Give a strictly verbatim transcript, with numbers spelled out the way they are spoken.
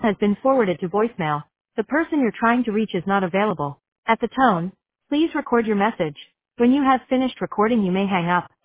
has been forwarded to voicemail. The person you're trying to reach is not available. At the tone, please record your message. When you have finished recording, you may hang up.